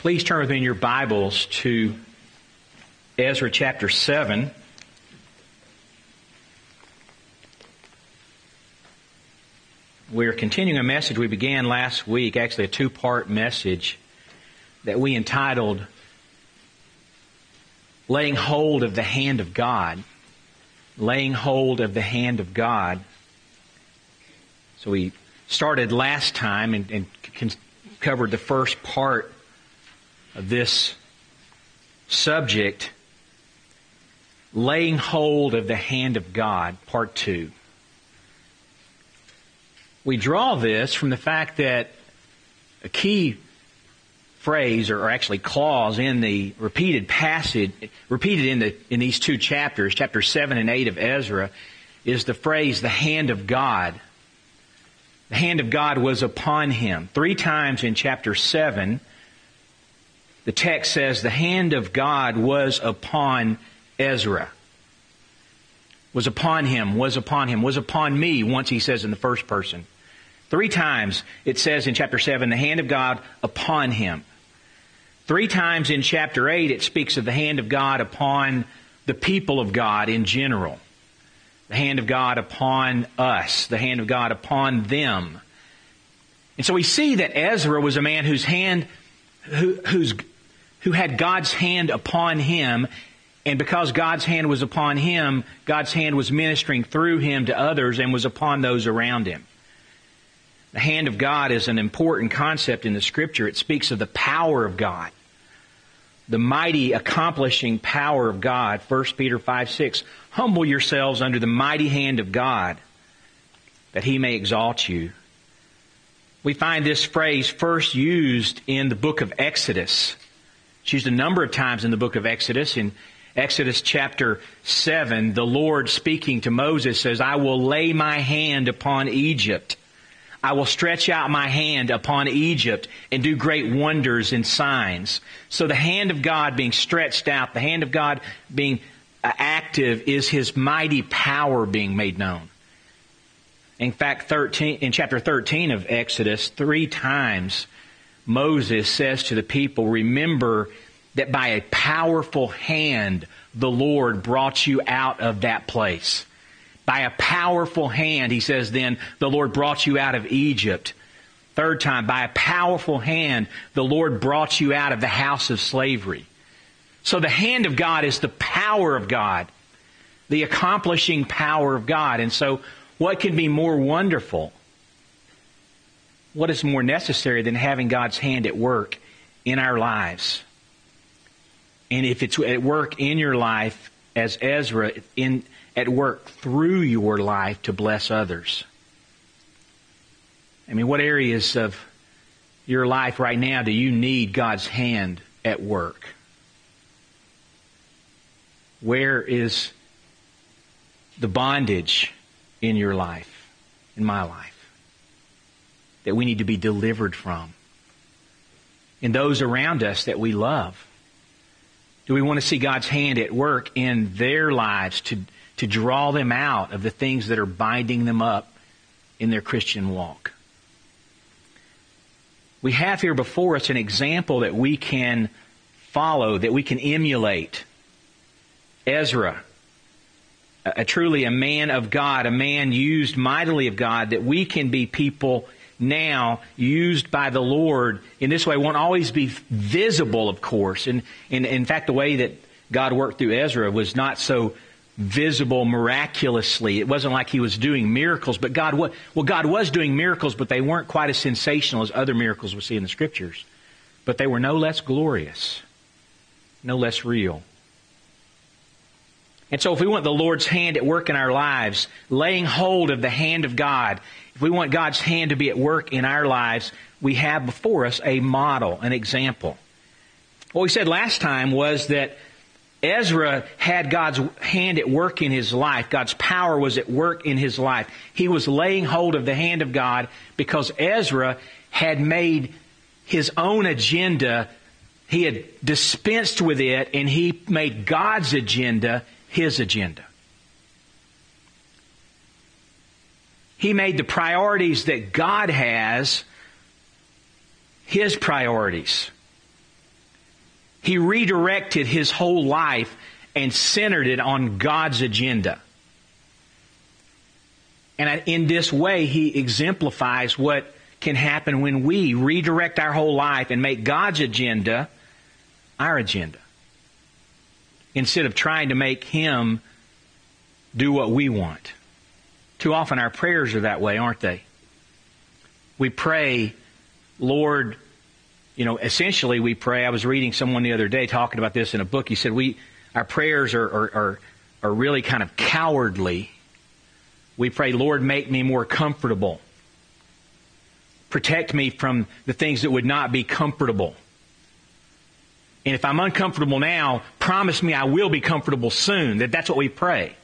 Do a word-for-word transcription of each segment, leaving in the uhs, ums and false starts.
Please turn with me in your Bibles to Ezra chapter seven. We're continuing a message we began last week, actually a two-part message that we entitled Laying Hold of the Hand of God. Laying Hold of the Hand of God. So we started last time and, and covered the first part of this subject, Laying Hold of the Hand of God, part two. We draw this from the fact that a key phrase, or actually clause in the repeated passage, repeated in the in these two chapters, chapter seven and eight of Ezra, is the phrase, the hand of God. The hand of God was upon him. Three times in chapter seven, the text says the hand of God was upon Ezra. Was upon him, was upon him, was upon me, once he says in the first person. Three times it says in chapter seven, the hand of God upon him. Three times in chapter eight it speaks of the hand of God upon the people of God in general. The hand of God upon us. The hand of God upon them. And so we see that Ezra was a man whose hand, who, whose, who had God's hand upon him, and because God's hand was upon him, God's hand was ministering through him to others and was upon those around him. The hand of God is an important concept in the Scripture. It speaks of the power of God. The mighty accomplishing power of God. First Peter five six. Humble yourselves under the mighty hand of God, that He may exalt you. We find this phrase first used in the book of Exodus. It's used a number of times in the book of Exodus. In Exodus chapter seven, the Lord speaking to Moses says, I will lay my hand upon Egypt. I will stretch out my hand upon Egypt and do great wonders and signs. So the hand of God being stretched out, the hand of God being active, is His mighty power being made known. In fact, thirteen, in chapter thirteen of Exodus, three times Moses says to the people, remember that by a powerful hand the Lord brought you out of that place. By a powerful hand, he says then, the Lord brought you out of Egypt. Third time, by a powerful hand, the Lord brought you out of the house of slavery. So the hand of God is the power of God, the accomplishing power of God. And so what can be more wonderful? What is more necessary than having God's hand at work in our lives? And if it's at work in your life, as Ezra, in at work through your life to bless others. I mean, what areas of your life right now do you need God's hand at work? Where is the bondage in your life, in my life, that we need to be delivered from? In those around us that we love? Do we want to see God's hand at work in their lives to to draw them out of the things that are binding them up in their Christian walk? We have here before us an example that we can follow, that we can emulate. Ezra, a, a truly a man of God, a man used mightily of God, that we can be people now used by the Lord in this way. Won't always be visible, of course. And, and in fact, the way that God worked through Ezra was not so visible miraculously. It wasn't like He was doing miracles, but God was, well, God was doing miracles, but they weren't quite as sensational as other miracles we see in the Scriptures. But they were no less glorious, no less real. And so if we want the Lord's hand at work in our lives, laying hold of the hand of God, if we want God's hand to be at work in our lives, we have before us a model, an example. What we said last time was that Ezra had God's hand at work in his life. God's power was at work in his life. He was laying hold of the hand of God because Ezra had made his own agenda. He had dispensed with it, and he made God's agenda his agenda. He made the priorities that God has His priorities. He redirected his whole life and centered it on God's agenda. And in this way, he exemplifies what can happen when we redirect our whole life and make God's agenda our agenda, instead of trying to make Him do what we want. Too often our prayers are that way, aren't they? We pray, Lord, you know, essentially we pray. I was reading someone the other day talking about this in a book. He said, we, our prayers are, are, are, are really kind of cowardly. We pray, Lord, make me more comfortable. Protect me from the things that would not be comfortable. And if I'm uncomfortable now, promise me I will be comfortable soon. That that's what we pray.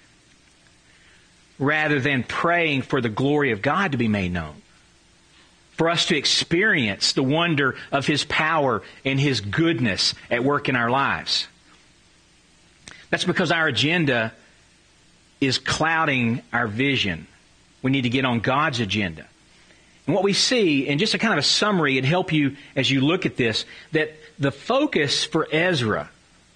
Rather than praying for the glory of God to be made known. For us to experience the wonder of His power and His goodness at work in our lives. That's because our agenda is clouding our vision. We need to get on God's agenda. And what we see, in just a kind of a summary, and help you as you look at this, that the focus for Ezra,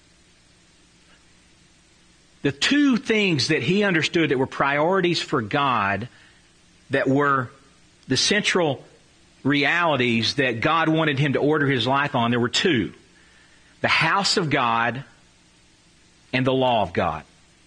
the two things that he understood that were priorities for God, that were the central realities that God wanted him to order his life on, there were two. The house of God and the law of God.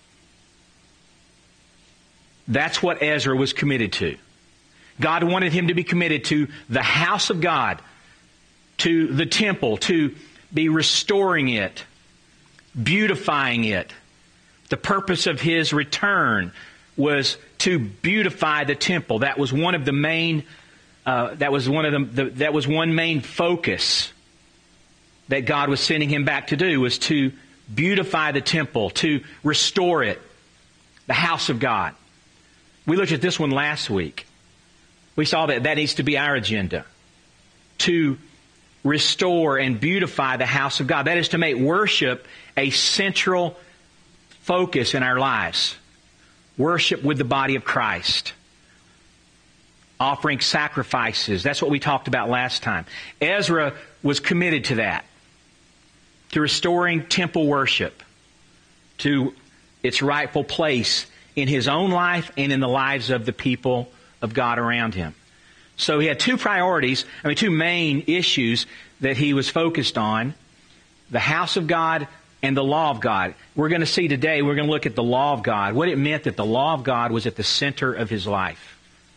That's what Ezra was committed to. God wanted him to be committed to the house of God, to the temple, to be restoring it, beautifying it. The purpose of his return was to beautify the temple. That was one of the main. Uh, that was one of the, the. That was one main focus that God was sending him back to do, was to beautify the temple, to restore it, the house of God. We looked at this one last week. We saw that that needs to be our agenda, to restore and beautify the house of God. That is to make worship a central focus in our lives. Worship with the body of Christ. Offering sacrifices. That's what we talked about last time. Ezra was committed to that. To restoring temple worship to its rightful place in his own life and in the lives of the people of God around him. So he had two priorities, I mean two main issues that he was focused on. The house of God and the law of God. We're going to see today, we're going to look at the law of God. What it meant that the law of God was at the center of his life.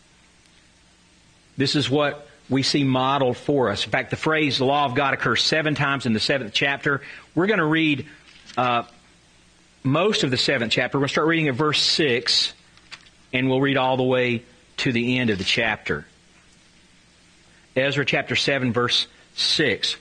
This is what we see modeled for us. In fact, the phrase the law of God occurs seven times in the seventh chapter. We're going to read uh, most of the seventh chapter. We're going to start reading at verse six, and we'll read all the way to the end of the chapter. Ezra chapter seven, verse six.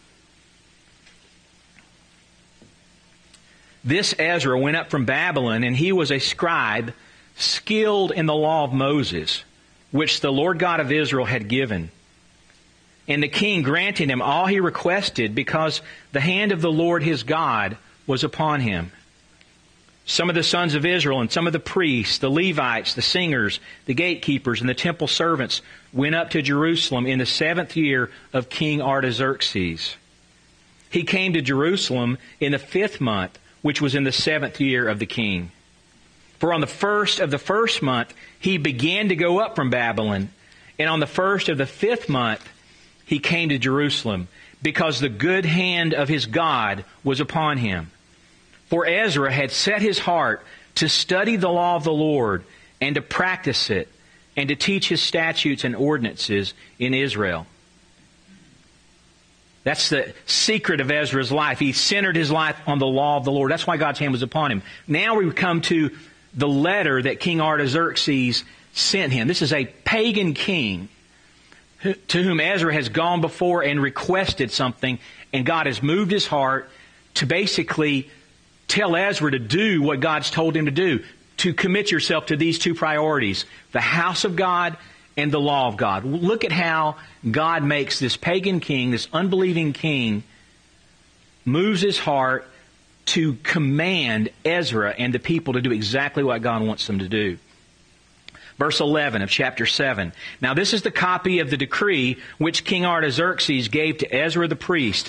This Ezra went up from Babylon, and he was a scribe, skilled in the law of Moses, which the Lord God of Israel had given. And the king granted him all he requested, because the hand of the Lord his God was upon him. Some of the sons of Israel and some of the priests, the Levites, the singers, the gatekeepers, and the temple servants went up to Jerusalem in the seventh year of King Artaxerxes. He came to Jerusalem in the fifth month, which was in the seventh year of the king. For on the first of the first month he began to go up from Babylon, and on the first of the fifth month he came to Jerusalem, because the good hand of his God was upon him. For Ezra had set his heart to study the law of the Lord, and to practice it, and to teach his statutes and ordinances in Israel. That's the secret of Ezra's life. He centered his life on the law of the Lord. That's why God's hand was upon him. Now we come to the letter that King Artaxerxes sent him. This is a pagan king to whom Ezra has gone before and requested something, and God has moved his heart to basically tell Ezra to do what God's told him to do, to commit yourself to these two priorities, the house of God and the law of God. Look at how God makes this pagan king, this unbelieving king, moves his heart to command Ezra and the people to do exactly what God wants them to do. Verse eleven of chapter seven. Now this is the copy of the decree which King Artaxerxes gave to Ezra the priest,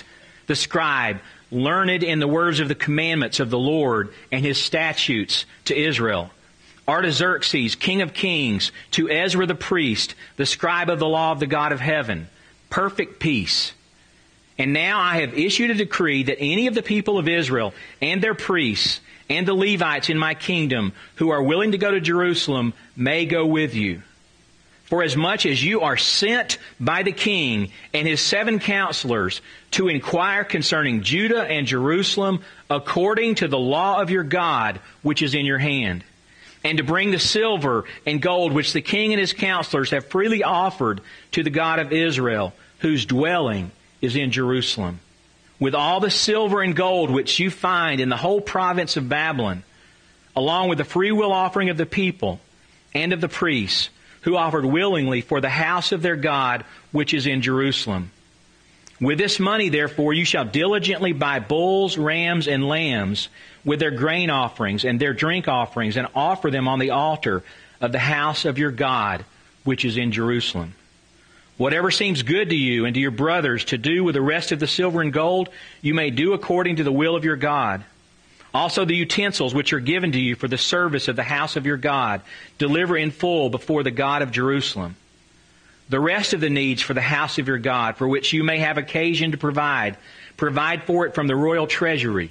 the scribe, learned in the words of the commandments of the Lord and His statutes, to Israel. Artaxerxes, king of kings, to Ezra the priest, the scribe of the law of the God of heaven, perfect peace. And now I have issued a decree that any of the people of Israel and their priests and the Levites in my kingdom who are willing to go to Jerusalem may go with you. For as much as you are sent by the king and his seven counselors to inquire concerning Judah and Jerusalem according to the law of your God which is in your hand, and to bring the silver and gold which the king and his counselors have freely offered to the God of Israel, whose dwelling is in Jerusalem, with all the silver and gold which you find in the whole province of Babylon, along with the freewill offering of the people and of the priests, who offered willingly for the house of their God which is in Jerusalem. With this money, therefore, you shall diligently buy bulls, rams, and lambs with their grain offerings and their drink offerings, and offer them on the altar of the house of your God which is in Jerusalem. Whatever seems good to you and to your brothers to do with the rest of the silver and gold, you may do according to the will of your God. Also the utensils which are given to you for the service of the house of your God, deliver in full before the God of Jerusalem. The rest of the needs for the house of your God, for which you may have occasion to provide, provide for it from the royal treasury.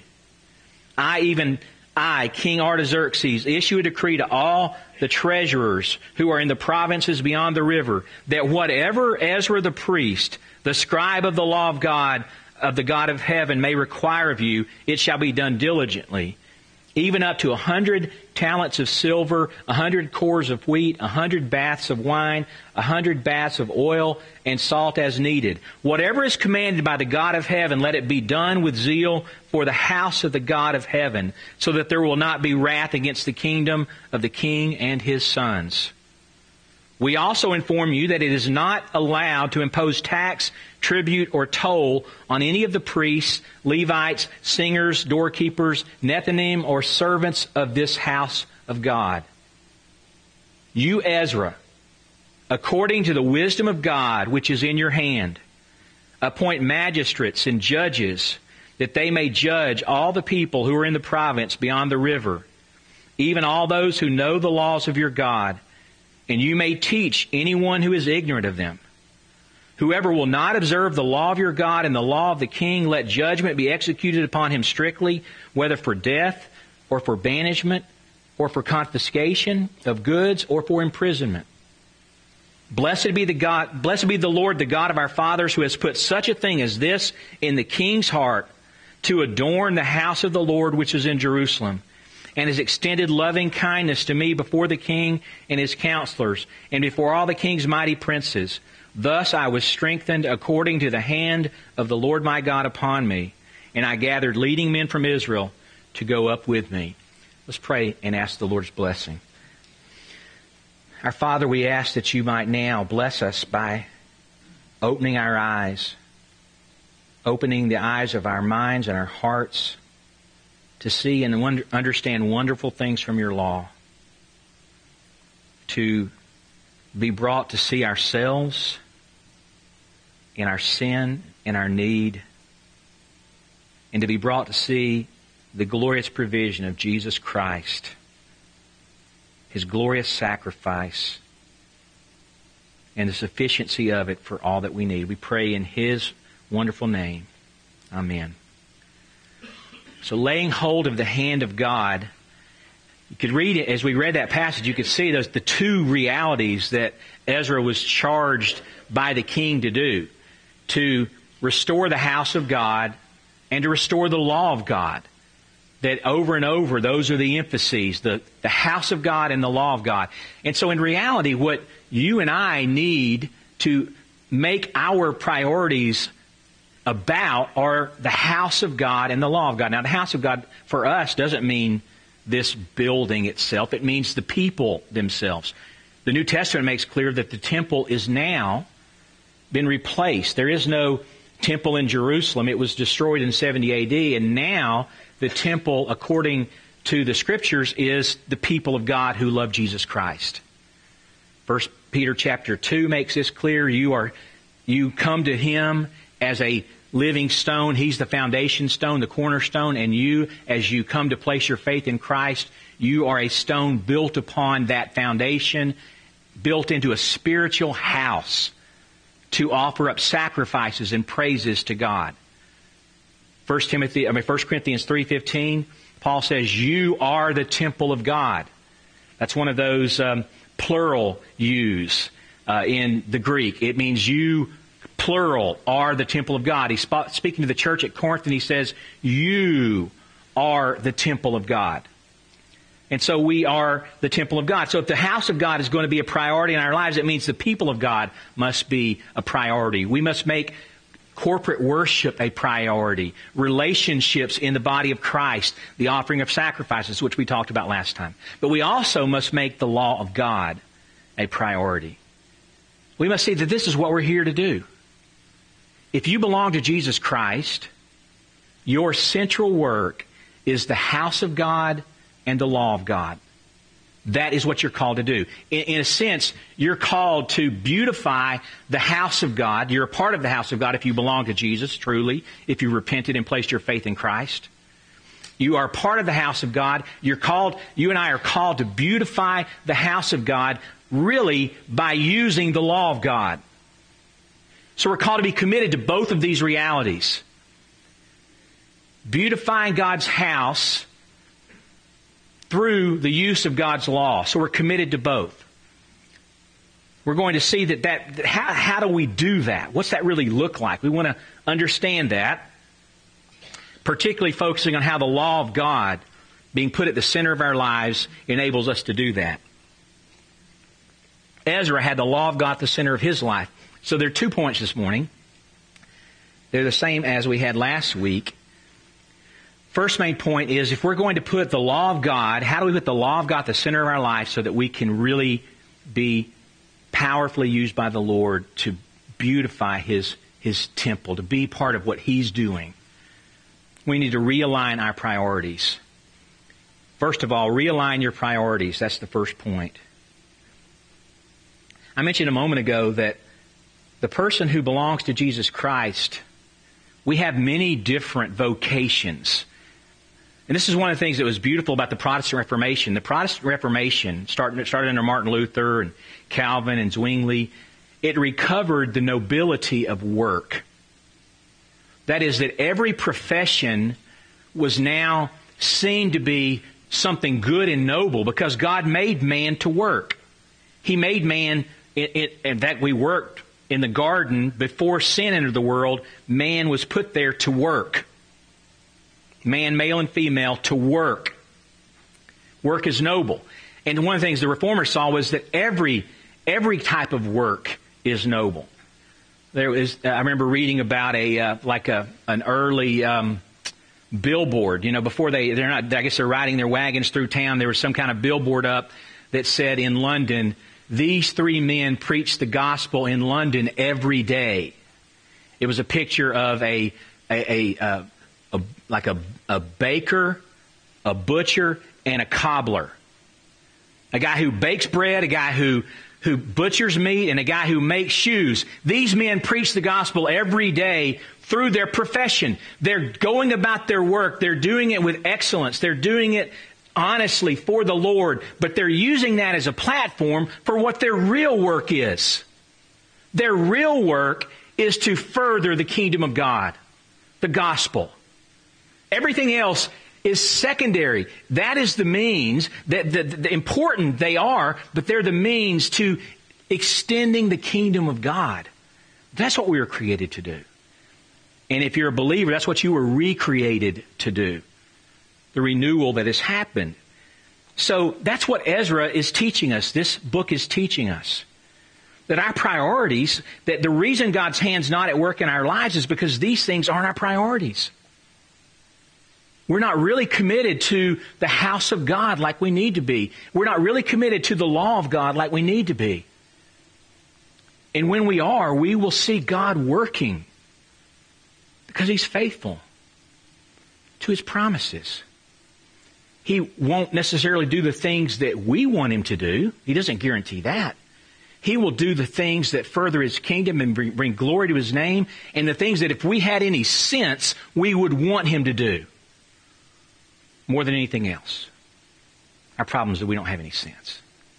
I, even I, King Artaxerxes, issue a decree to all the treasurers who are in the provinces beyond the river, that whatever Ezra the priest, the scribe of the law of God, of the God of heaven, may require of you, it shall be done diligently, even up to a hundred talents of silver, a hundred cores of wheat, a hundred baths of wine, a hundred baths of oil, and salt as needed. Whatever is commanded by the God of heaven, let it be done with zeal for the house of the God of heaven, so that there will not be wrath against the kingdom of the king and his sons. We also inform you that it is not allowed to impose tax, tribute, or toll on any of the priests, Levites, singers, doorkeepers, Nethinim, or servants of this house of God. You, Ezra, according to the wisdom of God which is in your hand, appoint magistrates and judges, that they may judge all the people who are in the province beyond the river, even all those who know the laws of your God, and you may teach anyone who is ignorant of them. Whoever will not observe the law of your God and the law of the king, let judgment be executed upon him strictly, whether for death or for banishment or for confiscation of goods or for imprisonment. Blessed be the God, blessed be the Lord, the God of our fathers, who has put such a thing as this in the king's heart, to adorn the house of the Lord which is in Jerusalem, and has extended loving kindness to me before the king and his counselors, and before all the king's mighty princes. Thus I was strengthened according to the hand of the Lord my God upon me, and I gathered leading men from Israel to go up with me. Let's pray and ask the Lord's blessing. Our Father, we ask that you might now bless us by opening our eyes, opening the eyes of our minds and our hearts to see and wonder, understand wonderful things from your law, to be brought to see ourselves in our sin and our need, and to be brought to see the glorious provision of Jesus Christ, His glorious sacrifice, and the sufficiency of it for all that we need. We pray in His wonderful name. Amen. So laying hold of the hand of God, you could read it, as we read that passage, you could see those the two realities that Ezra was charged by the king to do: to restore the house of God and to restore the law of God. That over and over, those are the emphases, the, the house of God and the law of God. And so in reality, what you and I need to make our priorities about are the house of God and the law of God. Now, the house of God for us doesn't mean this building itself. It means the people themselves. The New Testament makes clear that the temple is now been replaced. There is no temple in Jerusalem. It was destroyed in seventy A D, and now the temple, according to the Scriptures, is the people of God who love Jesus Christ. First Peter chapter two makes this clear. You are, you come to Him as a living stone. He's the foundation stone, the cornerstone. And you, as you come to place your faith in Christ, you are a stone built upon that foundation, built into a spiritual house to offer up sacrifices and praises to God. First Timothy, I mean First Corinthians three fifteen, Paul says, "You are the temple of God." That's one of those um, plural yous uh, in the Greek. It means you, plural, are the temple of God. He's sp- speaking to the church at Corinth, and he says, "You are the temple of God." And so we are the temple of God. So if the house of God is going to be a priority in our lives, it means the people of God must be a priority. We must make corporate worship a priority. Relationships in the body of Christ, the offering of sacrifices, which we talked about last time. But we also must make the law of God a priority. We must see that this is what we're here to do. If you belong to Jesus Christ, your central work is the house of God and the law of God. That is what you're called to do. In, in a sense, you're called to beautify the house of God. You're a part of the house of God if you belong to Jesus, truly, if you repented and placed your faith in Christ. You are part of the house of God. You're called, you and I are called to beautify the house of God, really by using the law of God. So we're called to be committed to both of these realities. Beautifying God's house through the use of God's law. So we're committed to both. We're going to see that, that, that how, how do we do that? What's that really look like? We want to understand that, particularly focusing on how the law of God being put at the center of our lives enables us to do that. Ezra had the law of God at the center of his life. So there are two points this morning. They're the same as we had last week. First main point is, if we're going to put the law of God, how do we put the law of God at the center of our life so that we can really be powerfully used by the Lord to beautify His, His temple, to be part of what He's doing? We need to realign our priorities. First of all, realign your priorities. That's the first point. I mentioned a moment ago that the person who belongs to Jesus Christ, we have many different vocations. And this is one of the things that was beautiful about the Protestant Reformation. The Protestant Reformation, started, started under Martin Luther and Calvin and Zwingli, it recovered the nobility of work. That is, that every profession was now seen to be something good and noble because God made man to work. He made man, in, in, in fact, we worked in the garden before sin entered the world. Man was put there to work. Man, male and female, to work. Work is noble. And one of the things the Reformers saw was that every every type of work is noble. There was, I remember reading about a uh, like a an early um, billboard. You know, before they they're not. I guess they're riding their wagons through town. There was some kind of billboard up that said in London, "These three men preach the gospel in London every day." It was a picture of a a, a, a A, like a, a baker, a butcher, and a cobbler. A guy who bakes bread, a guy who, who butchers meat, and a guy who makes shoes. These men preach the gospel every day through their profession. They're going about their work. They're doing it with excellence. They're doing it honestly for the Lord. But they're using that as a platform for what their real work is. Their real work is to further the kingdom of God, the gospel. Everything else is secondary. That is the means, that the, the important they are, but they're the means to extending the kingdom of God. That's what we were created to do. And if you're a believer, that's what you were recreated to do. The renewal that has happened. So that's what Ezra is teaching us. This book is teaching us. That our priorities, that the reason God's hand's not at work in our lives is because these things aren't our priorities. We're not really committed to the house of God like we need to be. We're not really committed to the law of God like we need to be. And when we are, we will see God working because He's faithful to His promises. He won't necessarily do the things that we want Him to do. He doesn't guarantee that. He will do the things that further His kingdom and bring, bring glory to His name, and the things that if we had any sense, we would want Him to do more than anything else. Our problem is that we don't have any sense.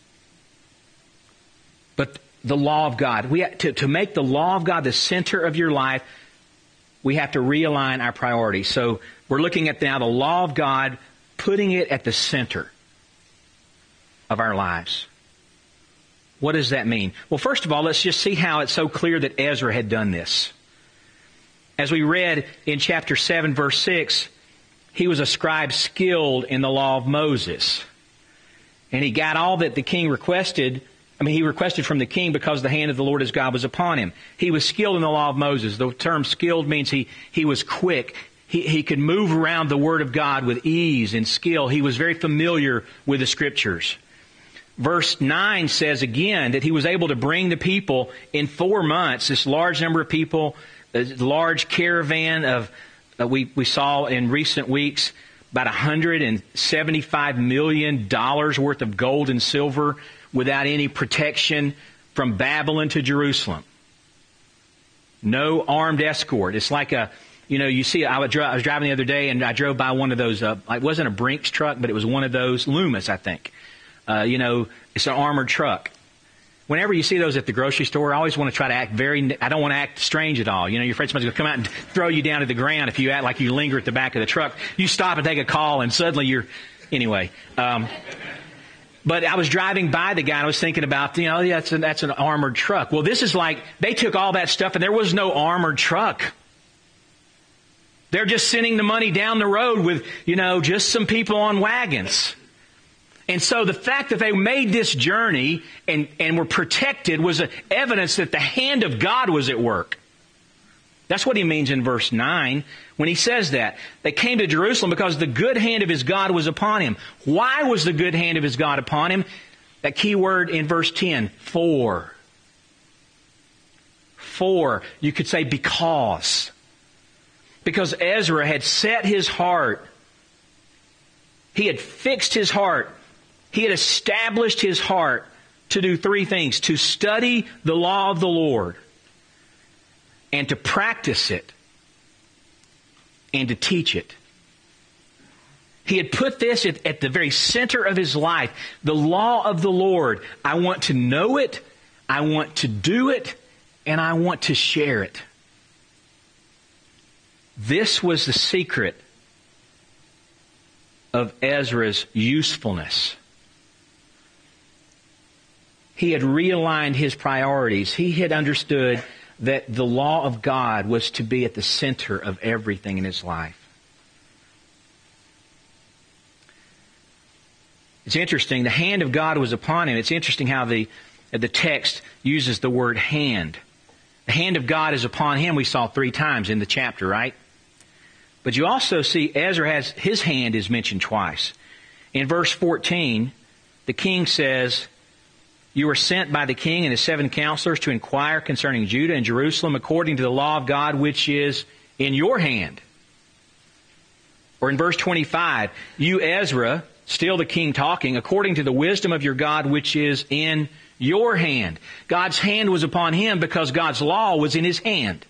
But the law of God, we have to, to make the law of God the center of your life, we have to realign our priorities. So we're looking at now the law of God, putting it at the center of our lives. What does that mean? Well, first of all, let's just see how it's so clear that Ezra had done this. As we read in chapter seven, verse six, he was a scribe skilled in the law of Moses. And he got all that the king requested. I mean, he requested from the king because the hand of the Lord his God was upon him. He was skilled in the law of Moses. The term skilled means he, he was quick. He, he could move around the Word of God with ease and skill. He was very familiar with the Scriptures. Verse nine says again that he was able to bring the people in four months, this large number of people, a large caravan of, uh, we, we saw in recent weeks, about one hundred seventy-five million dollars worth of gold and silver without any protection from Babylon to Jerusalem. No armed escort. It's like a, you know, you see, I was, I was driving the other day and I drove by one of those, uh, it wasn't a Brinks truck, but it was one of those, Loomis, I think. Uh, you know, it's an armored truck. Whenever you see those at the grocery store, I always want to try to act very, I don't want to act strange at all. You know, you're afraid somebody's going to come out and throw you down to the ground if you act like you linger at the back of the truck. You stop and take a call and suddenly you're, anyway. Um, but I was driving by the guy and I was thinking about, you know, yeah, that's, a, that's an armored truck. Well, this is like, they took all that stuff and there was no armored truck. They're just sending the money down the road with, you know, just some people on wagons. And so the fact that they made this journey and, and were protected was evidence that the hand of God was at work. That's what he means in verse nine when he says that. They came to Jerusalem because the good hand of his God was upon him. Why was the good hand of his God upon him? That key word in verse ten, for. For. You could say because. Because Ezra had set his heart. He had fixed his heart. He had established his heart to do three things. To study the law of the Lord, and to practice it, and to teach it. He had put this at, at the very center of his life. The law of the Lord. I want to know it, I want to do it, and I want to share it. This was the secret of Ezra's usefulness. He had realigned his priorities. He had understood that the law of God was to be at the center of everything in his life. It's interesting. The hand of God was upon him. It's interesting how the, the text uses the word hand. The hand of God is upon him, we saw three times in the chapter, right? But you also see Ezra has, his hand is mentioned twice. In verse fourteen, the king says, you were sent by the king and his seven counselors to inquire concerning Judah and Jerusalem according to the law of God which is in your hand. Or in verse twenty-five, you Ezra, still the king talking, according to the wisdom of your God which is in your hand. God's hand was upon him because God's law was in his hand.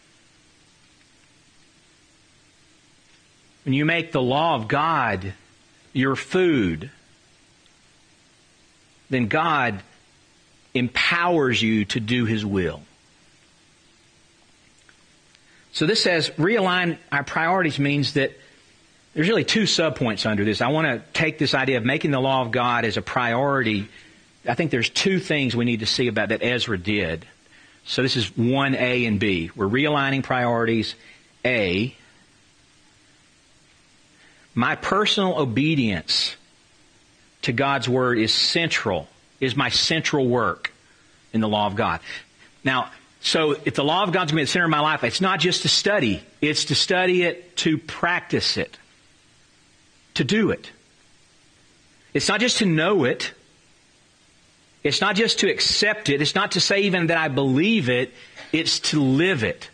When you make the law of God your food, then God empowers you to do His will. So this says realign our priorities means that there's really two subpoints under this. I want to take this idea of making the law of God as a priority. I think there's two things we need to see about that Ezra did. So this is one A and B. We're realigning priorities. A, my personal obedience to God's Word is central, is my central work in the law of God. Now, so if the law of God's going to be at the center of my life, it's not just to study. It's to study it, to practice it, to do it. It's not just to know it. It's not just to accept it. It's not to say even that I believe it. It's to live it.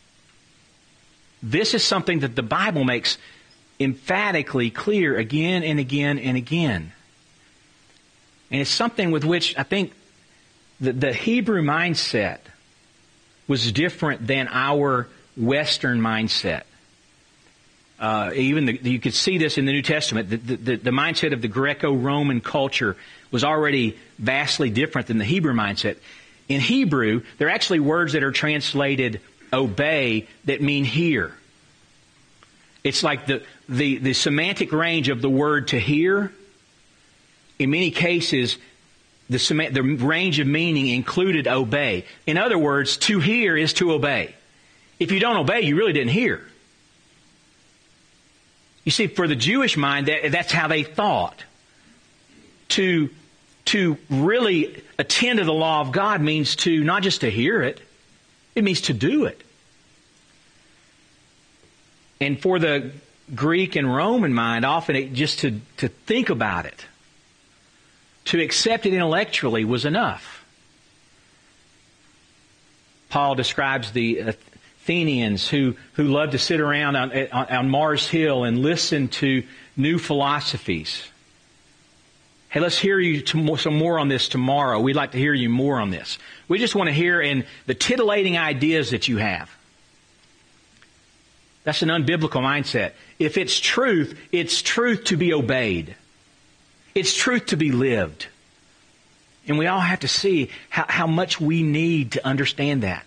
This is something that the Bible makes emphatically clear again and again and again. And it's something with which I think the, the Hebrew mindset was different than our Western mindset. Uh, even the, you could see this in the New Testament. The, the, the mindset of the Greco-Roman culture was already vastly different than the Hebrew mindset. In Hebrew, there are actually words that are translated obey that mean hear. It's like the, the, the semantic range of the word to hear. In many cases, the, sem- the range of meaning included obey. In other words, to hear is to obey. If you don't obey, you really didn't hear. You see, for the Jewish mind, that, that's how they thought. To, to really attend to the law of God means to, not just to hear it, it means to do it. And for the Greek and Roman mind, often it, just to, to think about it, to accept it intellectually was enough. Paul describes the Athenians who, who loved to sit around on, on, on Mars Hill and listen to new philosophies. Hey, let's hear you to, some more on this tomorrow. We'd like to hear you more on this. We just want to hear in the titillating ideas that you have. That's an unbiblical mindset. If it's truth, it's truth to be obeyed. It's truth to be lived. And we all have to see how, how much we need to understand that.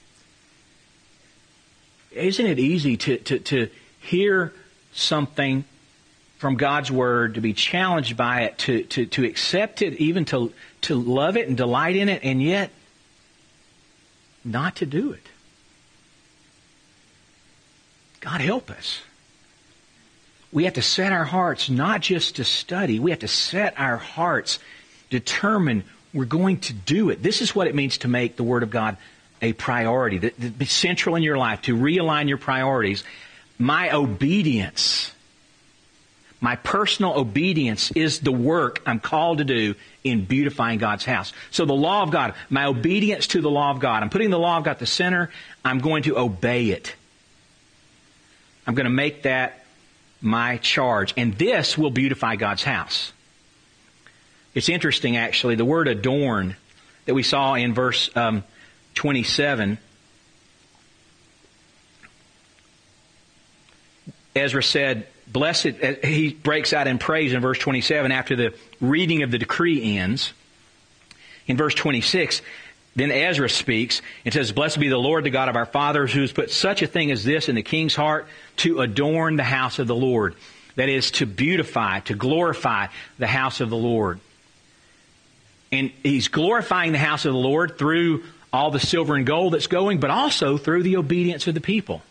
Isn't it easy to, to, to hear something from God's Word, to be challenged by it, to, to, to accept it, even to, to love it and delight in it, and yet not to do it? God help us. We have to set our hearts not just to study. We have to set our hearts, determine we're going to do it. This is what it means to make the Word of God a priority, that, that be central in your life, to realign your priorities. My obedience, my personal obedience is the work I'm called to do in beautifying God's house. So the law of God, my obedience to the law of God, I'm putting the law of God at the center. I'm going to obey it. I'm going to make that my charge. And this will beautify God's house. It's interesting, actually, the word adorn that we saw in verse um, twenty-seven. Ezra said, blessed, he breaks out in praise in verse twenty-seven after the reading of the decree ends. In verse twenty-six, then Ezra speaks and says, blessed be the Lord, the God of our fathers, who has put such a thing as this in the king's heart to adorn the house of the Lord. That is, to beautify, to glorify the house of the Lord. And he's glorifying the house of the Lord through all the silver and gold that's going, but also through the obedience of the people.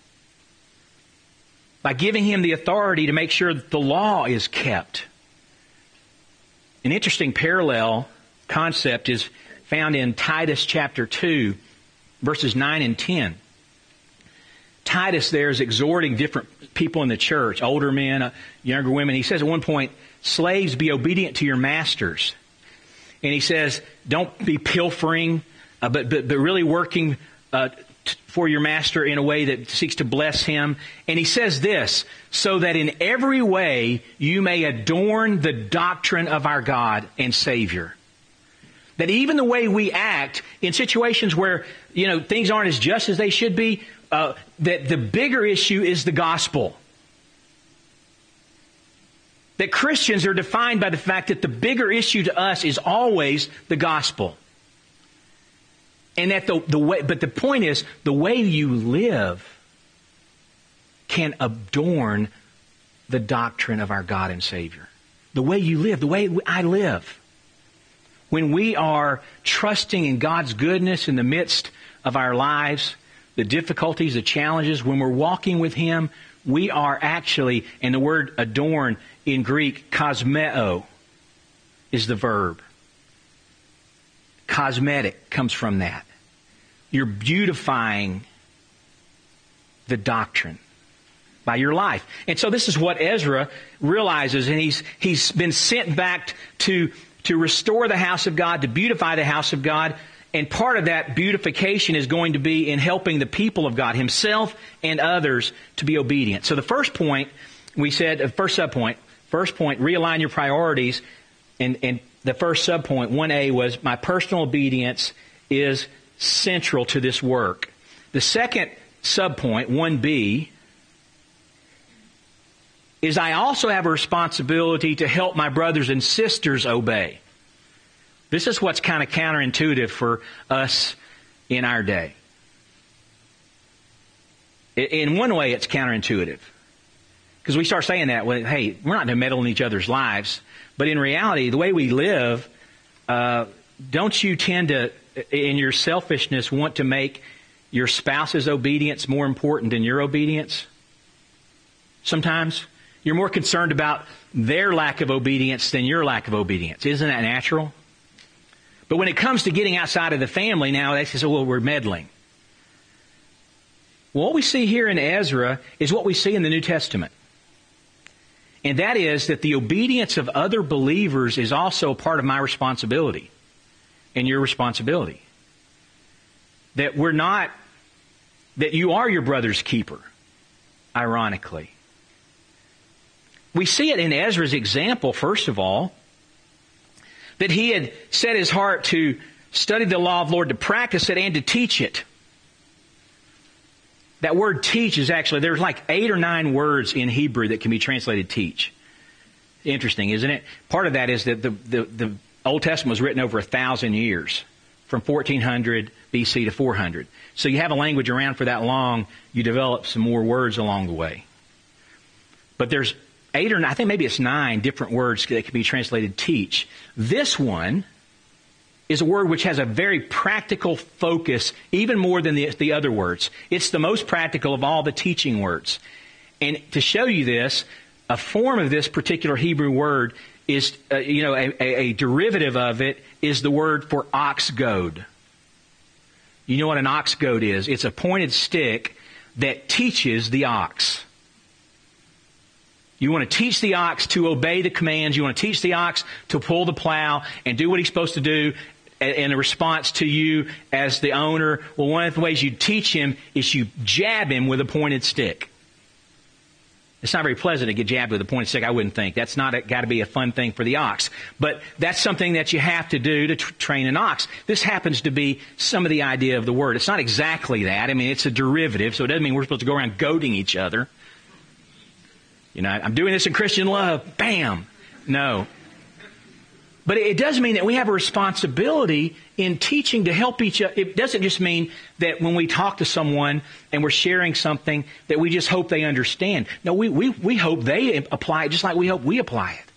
By giving him the authority to make sure that the law is kept. An interesting parallel concept is found in Titus chapter two, verses nine and ten. Titus there is exhorting different people in the church, older men, uh, younger women. He says at one point, slaves, be obedient to your masters. And he says, don't be pilfering, uh, but, but, but really working uh, t- for your master in a way that seeks to bless him. And he says this, so that in every way you may adorn the doctrine of our God and Savior. That even the way we act in situations where, you know, things aren't as just as they should be, uh, that the bigger issue is the gospel. That Christians are defined by the fact that the bigger issue to us is always the gospel. And that the, the way, but the point is, the way you live can adorn the doctrine of our God and Savior. The way you live, the way I live. When we are trusting in God's goodness in the midst of our lives, the difficulties, the challenges, when we're walking with Him, we are actually, and the word adorn in Greek, kosmeo, is the verb. Cosmetic comes from that. You're beautifying the doctrine by your life. And so this is what Ezra realizes, and he's he's been sent back to to restore the house of God, to beautify the house of God. And part of that beautification is going to be in helping the people of God, himself and others, to be obedient. So the first point, we said, uh, first subpoint, first point, realign your priorities and, and the first subpoint, one A, was my personal obedience is central to this work. The second subpoint, one B, is I also have a responsibility to help my brothers and sisters obey. This is what's kind of counterintuitive for us in our day. In one way, it's counterintuitive. Because we start saying that, well, hey, we're not going to meddle in each other's lives. But in reality, the way we live, uh, don't you tend to, in your selfishness, want to make your spouse's obedience more important than your obedience? Sometimes you're more concerned about their lack of obedience than your lack of obedience. Isn't that natural? But when it comes to getting outside of the family, now they say, well, we're meddling. Well, what we see here in Ezra is what we see in the New Testament. And that is that the obedience of other believers is also part of my responsibility and your responsibility. That we're not, that you are your brother's keeper, ironically. We see it in Ezra's example, first of all, that he had set his heart to study the law of the Lord, to practice it, and to teach it. That word teach is actually, there's like eight or nine words in Hebrew that can be translated teach. Interesting, isn't it? Part of that is that the, the, the Old Testament was written over a thousand years, from fourteen hundred B C to four hundred. So you have a language around for that long, you develop some more words along the way. But there's eight or nine, I think maybe it's nine different words that can be translated teach. This one is a word which has a very practical focus, even more than the, the other words. It's the most practical of all the teaching words. And to show you this, a form of this particular Hebrew word is, uh, you know, a, a, a derivative of it is the word for ox goad. You know what an ox goad is? It's a pointed stick that teaches the ox. You want to teach the ox to obey the commands. You want to teach the ox to pull the plow and do what he's supposed to do in a response to you as the owner. Well, one of the ways you teach him is you jab him with a pointed stick. It's not very pleasant to get jabbed with a pointed stick, I wouldn't think. That's not got to be a fun thing for the ox. But that's something that you have to do to tr- train an ox. This happens to be some of the idea of the word. It's not exactly that. I mean, it's a derivative, so it doesn't mean we're supposed to go around goading each other. You know, I'm doing this in Christian love. Bam! No. But it does mean that we have a responsibility in teaching to help each other. It doesn't just mean that when we talk to someone and we're sharing something that we just hope they understand. No, we, we, we hope they apply it just like we hope we apply it.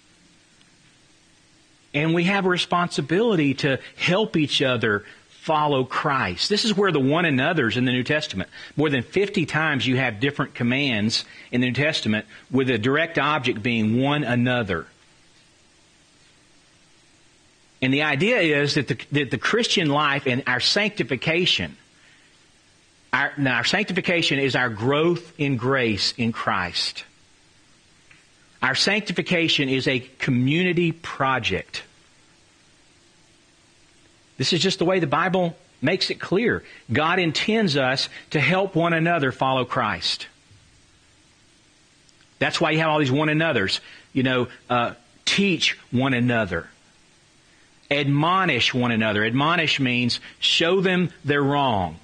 And we have a responsibility to help each other follow Christ. This is where the one another's in the New Testament. More than fifty times you have different commands in the New Testament with a direct object being one another. And the idea is that the, that the Christian life and our sanctification, our, now our sanctification is our growth in grace in Christ. Our sanctification is a community project. This is just the way the Bible makes it clear. God intends us to help one another follow Christ. That's why you have all these one another's. You know, uh, teach one another. Admonish one another. Admonish means show them they're wrong.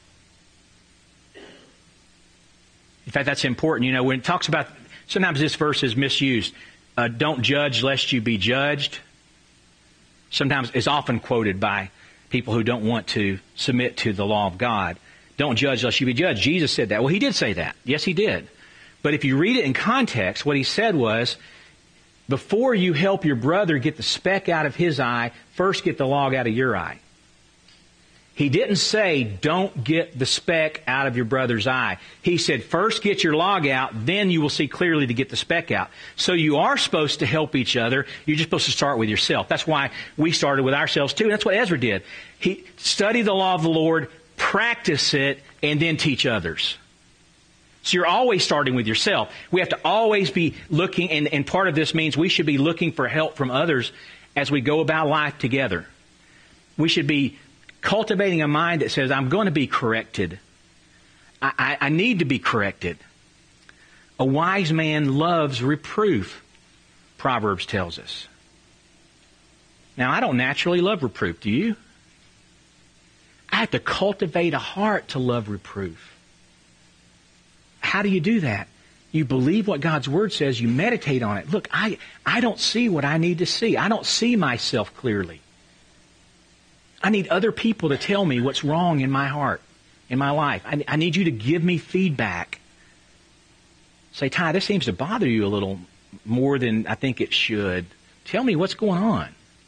In fact, that's important. You know, when it talks about, sometimes this verse is misused. Uh, don't judge lest you be judged. Sometimes it's often quoted by people who don't want to submit to the law of God. Don't judge lest you be judged. Jesus said that. Well, He did say that. Yes, He did. But if you read it in context, what He said was, before you help your brother get the speck out of his eye, first get the log out of your eye. He didn't say, don't get the speck out of your brother's eye. He said, first get your log out, then you will see clearly to get the speck out. So you are supposed to help each other. You're just supposed to start with yourself. That's why we started with ourselves too. And that's what Ezra did. He studied the law of the Lord, practice it, and then teach others. So you're always starting with yourself. We have to always be looking, and, and part of this means we should be looking for help from others as we go about life together. We should be cultivating a mind that says, I'm going to be corrected. I, I, I need to be corrected. A wise man loves reproof, Proverbs tells us. Now, I don't naturally love reproof, do you? I have to cultivate a heart to love reproof. How do you do that? You believe what God's Word says. You meditate on it. Look, I, I don't see what I need to see. I don't see myself clearly. I need other people to tell me what's wrong in my heart, in my life. I, I need you to give me feedback. Say, Ty, this seems to bother you a little more than I think it should. Tell me what's going on.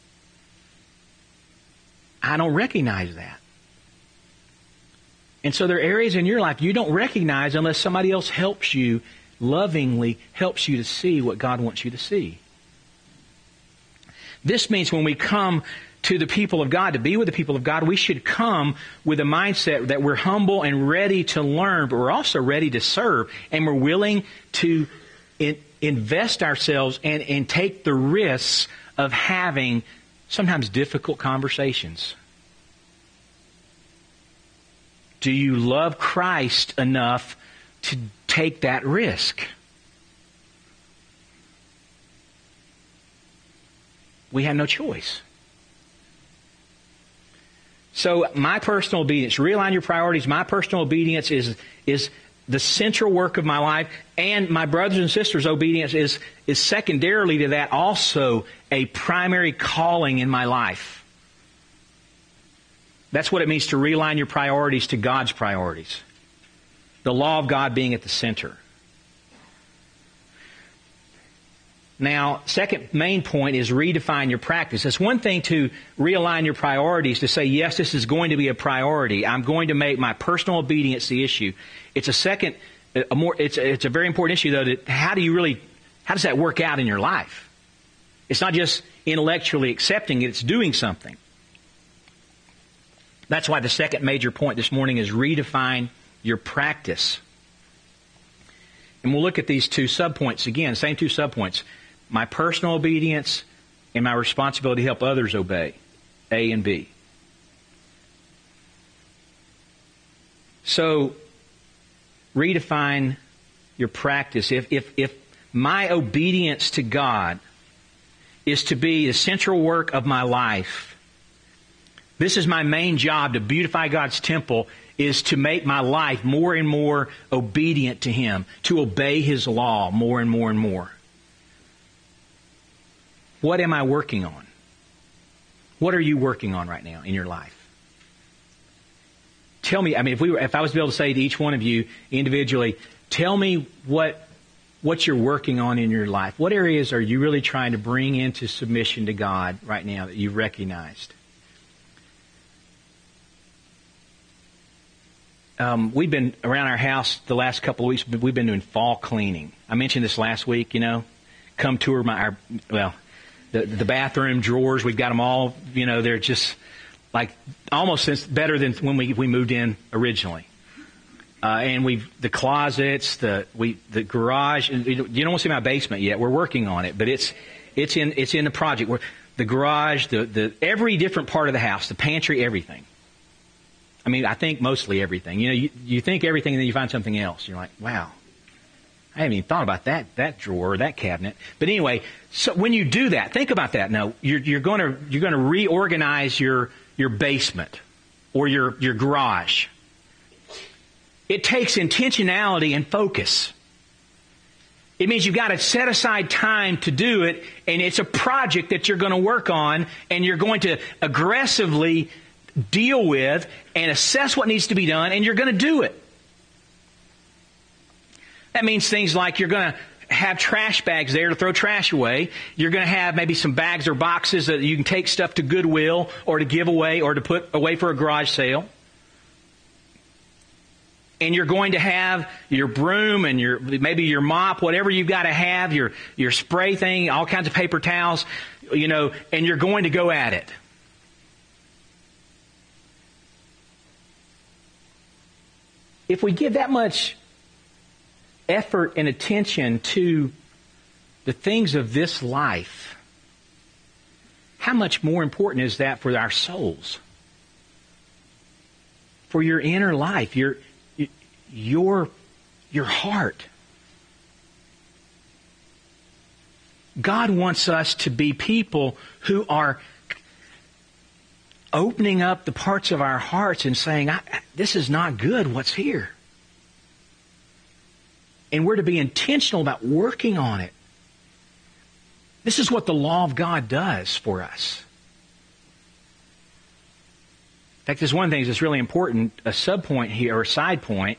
I don't recognize that. And so there are areas in your life you don't recognize unless somebody else helps you, lovingly helps you to see what God wants you to see. This means when we come to the people of God, to be with the people of God, we should come with a mindset that we're humble and ready to learn, but we're also ready to serve, and we're willing to in, invest ourselves and, and take the risks of having sometimes difficult conversations. Do you love Christ enough to take that risk? We have no choice. So my personal obedience, realign your priorities. My personal obedience is is the central work of my life, and my brothers and sisters' obedience is is secondarily to that also a primary calling in my life. That's what it means to realign your priorities to God's priorities. The law of God being at the center. Now, second main point is redefine your practice. It's one thing to realign your priorities, to say, yes, this is going to be a priority. I'm going to make my personal obedience the issue. It's a second, a more, it's a, it's a very important issue, though, that how do you really, how does that work out in your life? It's not just intellectually accepting it, it's doing something. That's why the second major point this morning is redefine your practice. And we'll look at these two subpoints again, same two subpoints. My personal obedience and my responsibility to help others obey. A and B. So, redefine your practice. If, if, if my obedience to God is to be the central work of my life, this is my main job, to beautify God's temple, is to make my life more and more obedient to Him, to obey His law more and more and more. What am I working on? What are you working on right now in your life? Tell me, I mean, if we were, if I was to be able to say to each one of you individually, tell me what, what you're working on in your life. What areas are you really trying to bring into submission to God right now that you've recognized? Um, we've been around our house the last couple of weeks. We've been doing fall cleaning. I mentioned this last week. You know, come tour my our well, the the bathroom drawers. We've got them all. You know, they're just like almost since better than when we we moved in originally. Uh, and we've the closets, the we the garage. You don't want to see my basement yet. We're working on it, but it's it's in it's in the project. We're, the garage, the the every different part of the house, the pantry, everything. I mean, I think mostly everything. You know, you, you think everything and then you find something else. You're like, wow, I haven't even thought about that that drawer or that cabinet. But anyway, so when you do that, think about that. Now, you're, you're going to you're going to reorganize your your basement or your your garage. It takes intentionality and focus. It means you've got to set aside time to do it, and it's a project that you're going to work on, and you're going to aggressively deal with and assess what needs to be done, and you're going to do it. That means things like you're going to have trash bags there to throw trash away. You're going to have maybe some bags or boxes that you can take stuff to Goodwill or to give away or to put away for a garage sale. And you're going to have your broom and your maybe your mop, whatever you've got to have, your your spray thing, all kinds of paper towels, you know, and you're going to go at it. If we give that much effort and attention to the things of this life, how much more important is that for our souls? For your inner life, your your your heart. God wants us to be people who are opening up the parts of our hearts and saying, I, this is not good, what's here? And we're to be intentional about working on it. This is what the law of God does for us. In fact, there's one thing that's really important, a sub-point here, or a side point,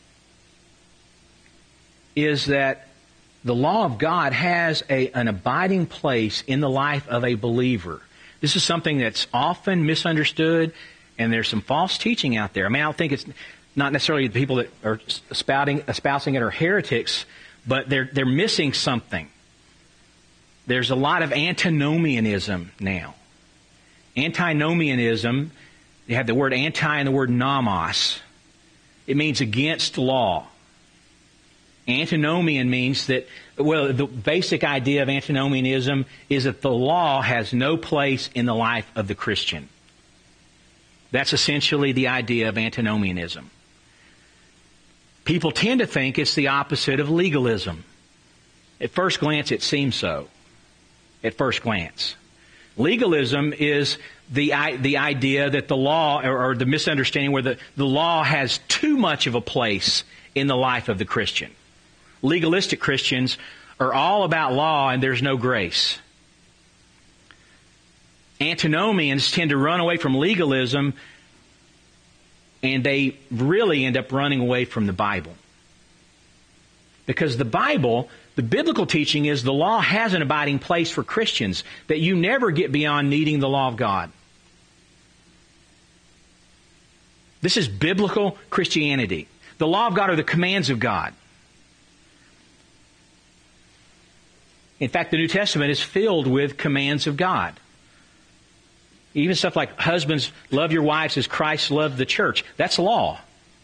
is that the law of God has a, an abiding place in the life of a believer. This is something that's often misunderstood, and there's some false teaching out there. I mean, I don't think it's not necessarily the people that are spouting, espousing it are heretics, but they're they're missing something. There's a lot of antinomianism now. Antinomianism, you have the word anti and the word nomos. It means against law. Antinomian means that, well, the basic idea of antinomianism is that the law has no place in the life of the Christian. That's essentially the idea of antinomianism. People tend to think it's the opposite of legalism. At first glance, it seems so. At first glance. Legalism is the the idea that the law, or, or the misunderstanding where the, the law has too much of a place in the life of the Christian. Legalistic Christians are all about law and there's no grace. Antinomians tend to run away from legalism and they really end up running away from the Bible. Because the Bible, the biblical teaching is the law has an abiding place for Christians, that you never get beyond needing the law of God. This is biblical Christianity. The law of God are the commands of God. In fact, the New Testament is filled with commands of God. Even stuff like, husbands, love your wives as Christ loved the church. That's law.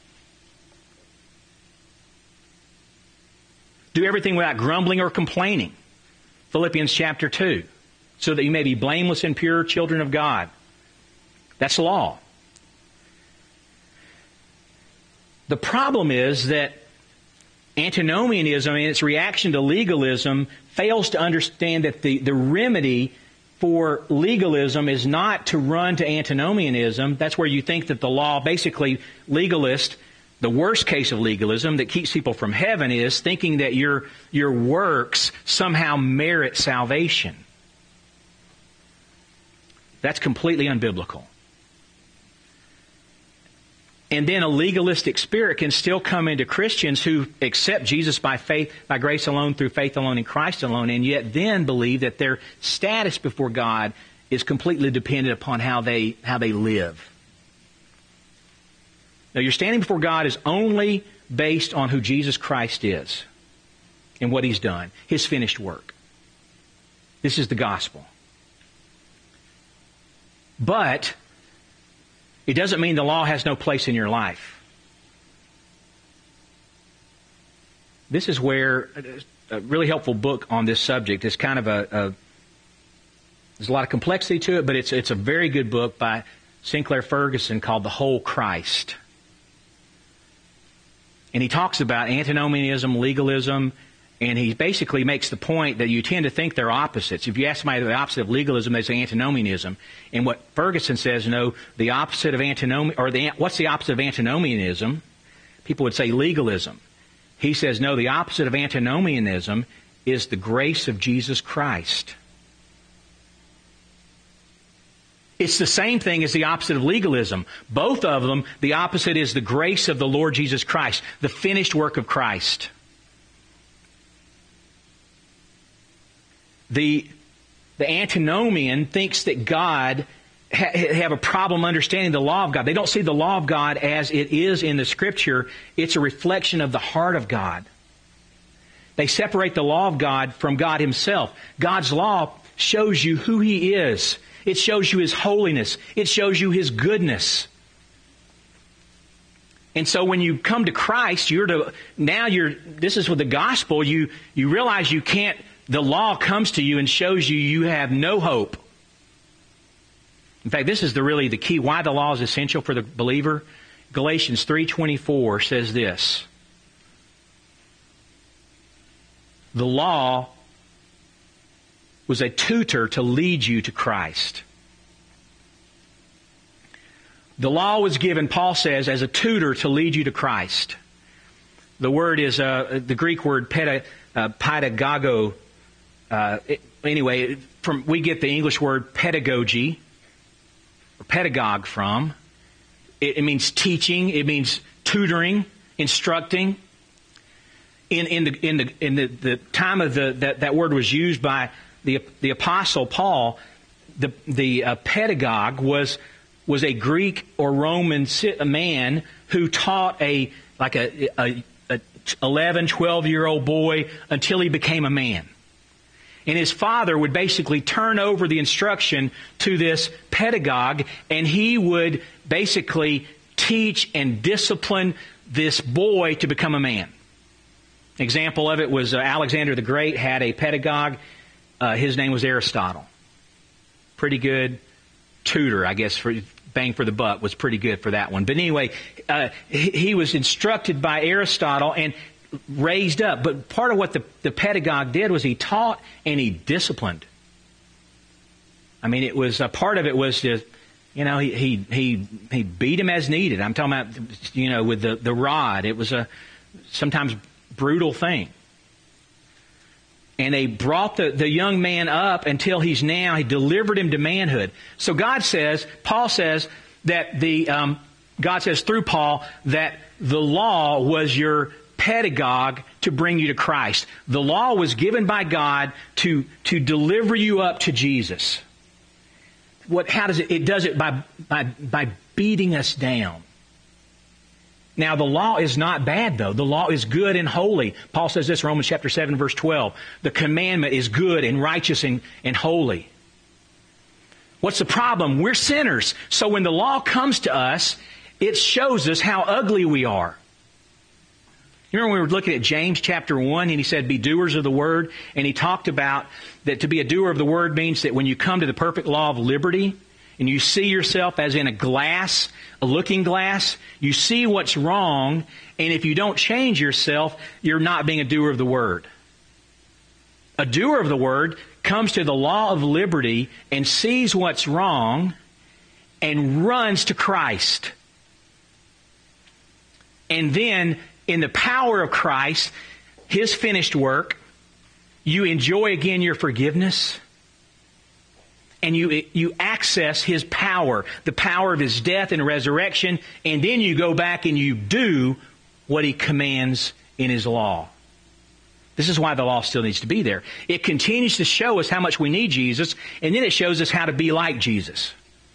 Do everything without grumbling or complaining. Philippians chapter two. So that you may be blameless and pure children of God. That's law. The problem is that antinomianism and its reaction to legalism fails to understand that the, the remedy for legalism is not to run to antinomianism. That's where you think that the law, basically legalist, the worst case of legalism that keeps people from heaven is thinking that your, your works somehow merit salvation. That's completely unbiblical. And then a legalistic spirit can still come into Christians who accept Jesus by faith, by grace alone, through faith alone in Christ alone, and yet then believe that their status before God is completely dependent upon how they, how they live. Now, your standing before God is only based on who Jesus Christ is and what He's done, His finished work. This is the gospel. But it doesn't mean the law has no place in your life. This is where a really helpful book on this subject is kind of a, a there's a lot of complexity to it, but it's it's a very good book by Sinclair Ferguson called The Whole Christ. And he talks about antinomianism, legalism, and he basically makes the point that you tend to think they're opposites. If you ask somebody the opposite of legalism, they say antinomianism. And what Ferguson says, no, the opposite of antinomianism, or the, what's the opposite of antinomianism? People would say legalism. He says, no, the opposite of antinomianism is the grace of Jesus Christ. It's the same thing as the opposite of legalism. Both of them, the opposite is the grace of the Lord Jesus Christ, the finished work of Christ. The, the antinomian thinks that God ha, have a problem understanding the law of God. They don't see the law of God as it is in the Scripture. It's a reflection of the heart of God. They separate the law of God from God Himself. God's law shows you who He is. It shows you His holiness. It shows you His goodness. And so when you come to Christ, you're to, now you're, this is with the gospel, you, you realize you can't, the law comes to you and shows you you have no hope. In fact, this is the really the key why the law is essential for the believer. Galatians three twenty-four says this. The law was a tutor to lead you to Christ. The law was given, Paul says, as a tutor to lead you to Christ. The word is uh, the Greek word peda, uh, pedagogo. Uh, it, anyway, from we get the English word pedagogy, or pedagogue from. It, it means teaching. It means tutoring, instructing. In in the in the in the, the time of the that, that word was used by the the apostle Paul, the the uh, pedagogue was was a Greek or Roman man who taught a like a, a, a eleven, twelve year old boy until he became a man. And his father would basically turn over the instruction to this pedagogue, and he would basically teach and discipline this boy to become a man. An example of it was uh, Alexander the Great had a pedagogue. Uh, his name was Aristotle. Pretty good tutor, I guess, for bang for the buck was pretty good for that one. But anyway, uh, he, he was instructed by Aristotle and raised up. But part of what the, the pedagogue did was he taught and he disciplined. I mean, it was a part of it was to, you know, he he he, he beat him as needed. I'm talking about, you know, with the, the rod. It was a sometimes brutal thing. And they brought the, the young man up until he's now, he delivered him to manhood. So God says, Paul says that the, um, God says through Paul that the law was your pedagogue to bring you to Christ. The law was given by God to, to deliver you up to Jesus. What, how does it, it does it by, by, by beating us down. Now, the law is not bad, though. The law is good and holy. Paul says this in Romans chapter seven, verse twelve. The commandment is good and righteous and, and holy. What's the problem? We're sinners. So when the law comes to us, it shows us how ugly we are. You remember when we were looking at James chapter one, and he said, be doers of the word, and he talked about that to be a doer of the word means that when you come to the perfect law of liberty, and you see yourself as in a glass, a looking glass, you see what's wrong, and if you don't change yourself, you're not being a doer of the Word. A doer of the Word comes to the law of liberty and sees what's wrong and runs to Christ. And then, in the power of Christ, His finished work, you enjoy again your forgiveness. And you you access His power, the power of His death and resurrection, and then you go back and you do what He commands in His law. This is why the law still needs to be there. It continues to show us how much we need Jesus, and then it shows us how to be like Jesus.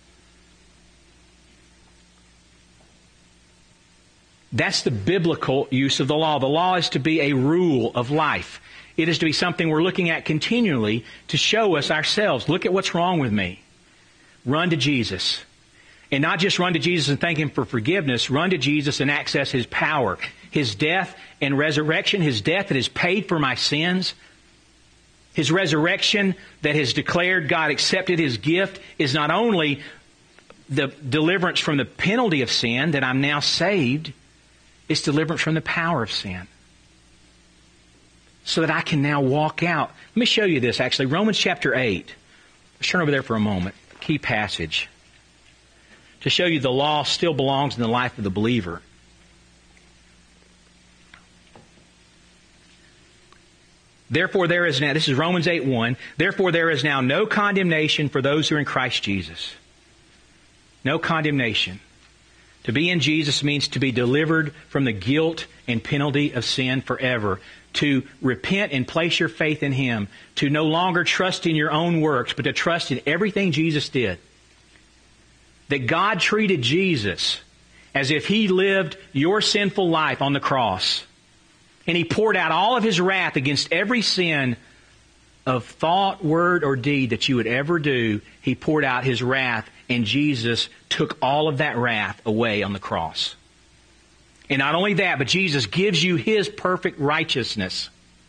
That's the biblical use of the law. The law is to be a rule of life. It is to be something we're looking at continually to show us ourselves. Look at what's wrong with me. Run to Jesus. And not just run to Jesus and thank Him for forgiveness. Run to Jesus and access His power. His death and resurrection. His death that has paid for my sins. His resurrection that has declared God accepted His gift is not only the deliverance from the penalty of sin, that I'm now saved. It's deliverance from the power of sin. So that I can now walk out. Let me show you this actually. Romans chapter eight. Let's turn over there for a moment. Key passage. To show you the law still belongs in the life of the believer. Therefore there is now, this is Romans eight one. Therefore there is now no condemnation for those who are in Christ Jesus. No condemnation. To be in Jesus means to be delivered from the guilt and penalty of sin forever. To repent and place your faith in Him. To no longer trust in your own works, but to trust in everything Jesus did. That God treated Jesus as if He lived your sinful life on the cross. And He poured out all of His wrath against every sin of thought, word, or deed that you would ever do. He poured out His wrath, and Jesus took all of that wrath away on the cross. And not only that, but Jesus gives you His perfect righteousness.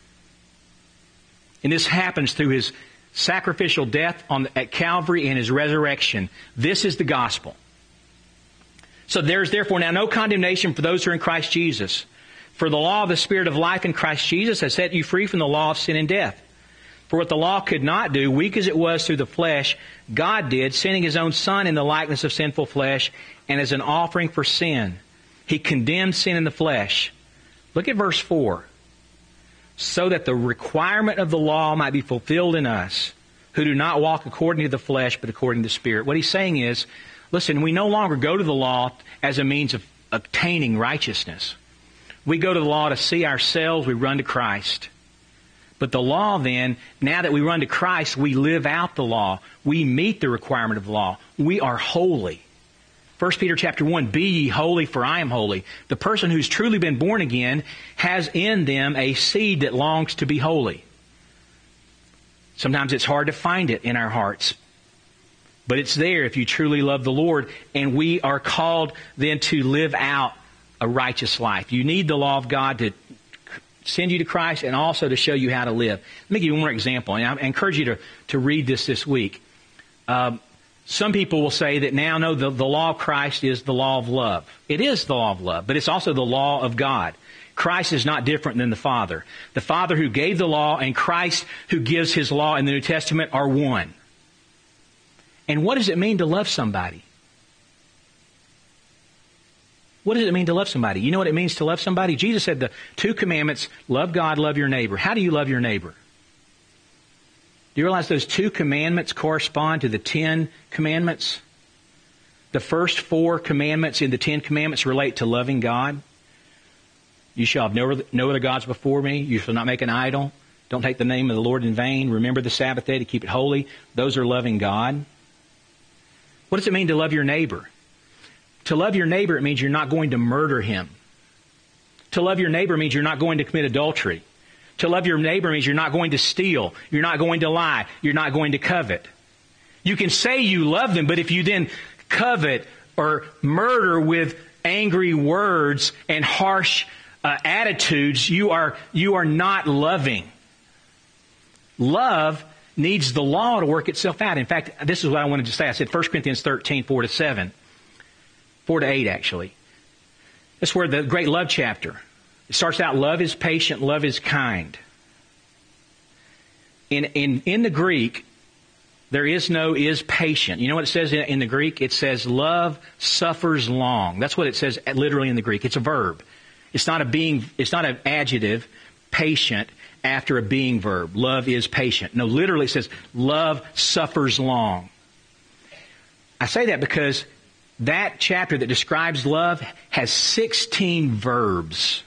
And this happens through His sacrificial death on, at Calvary and His resurrection. This is the gospel. So there is therefore now no condemnation for those who are in Christ Jesus. For the law of the Spirit of life in Christ Jesus has set you free from the law of sin and death. For what the law could not do, weak as it was through the flesh, God did, sending His own Son in the likeness of sinful flesh, and as an offering for sin. He condemned sin in the flesh. Look at verse four. So that the requirement of the law might be fulfilled in us, who do not walk according to the flesh, but according to the Spirit. What he's saying is, listen, we no longer go to the law as a means of obtaining righteousness. We go to the law to see ourselves, we run to Christ. But the law then, now that we run to Christ, we live out the law. We meet the requirement of the law. We are holy. First Peter chapter one, be ye holy, for I am holy. The person who's truly been born again has in them a seed that longs to be holy. Sometimes it's hard to find it in our hearts. But it's there if you truly love the Lord, and we are called then to live out a righteous life. You need the law of God to send you to Christ and also to show you how to live. Let me give you one more example, and I encourage you to, to read this this week. Um, some people will say that now, no, the, the law of Christ is the law of love. It is the law of love, but it's also the law of God. Christ is not different than the Father. The Father who gave the law and Christ who gives His law in the New Testament are one. And what does it mean to love somebody? What does it mean to love somebody? You know what it means to love somebody? Jesus said the two commandments, love God, love your neighbor. How do you love your neighbor? Do you realize those two commandments correspond to the Ten Commandments? The first four commandments in the Ten Commandments relate to loving God. You shall have no, no other gods before me. You shall not make an idol. Don't take the name of the Lord in vain. Remember the Sabbath day to keep it holy. Those are loving God. What does it mean to love your neighbor? To love your neighbor, it means you're not going to murder him. To love your neighbor means you're not going to commit adultery. To love your neighbor means you're not going to steal. You're not going to lie. You're not going to covet. You can say you love them, but if you then covet or murder with angry words and harsh uh, attitudes, you are, you are not loving. Love needs the law to work itself out. In fact, this is what I wanted to say. I said First Corinthians thirteen, four to seven. four to eight, actually. That's where the great love chapter. It starts out, love is patient, love is kind. In, in, in the Greek, there is no is patient. You know what it says in, in the Greek? It says love suffers long. That's what it says literally in the Greek. It's a verb. It's not a being, it's not an adjective, patient, after a being verb. Love is patient. No, literally it says love suffers long. I say that because that chapter that describes love has sixteen verbs.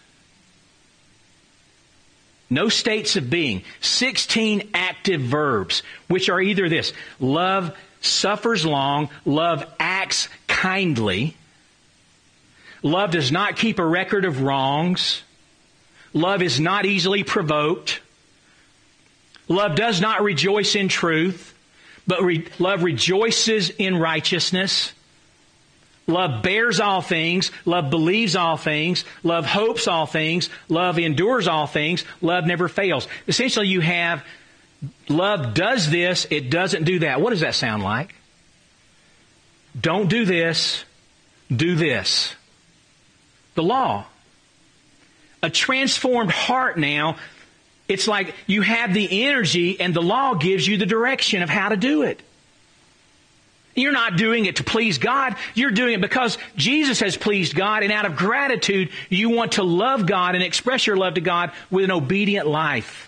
No states of being. sixteen active verbs, which are either this: love suffers long, love acts kindly, love does not keep a record of wrongs, love is not easily provoked, love does not rejoice in truth, but re- love rejoices in righteousness. Love bears all things. Love believes all things. Love hopes all things. Love endures all things. Love never fails. Essentially, you have love does this, it doesn't do that. What does that sound like? Don't do this, do this. The law. A transformed heart now, it's like you have the energy and the law gives you the direction of how to do it. You're not doing it to please God. You're doing it because Jesus has pleased God, and out of gratitude, you want to love God and express your love to God with an obedient life.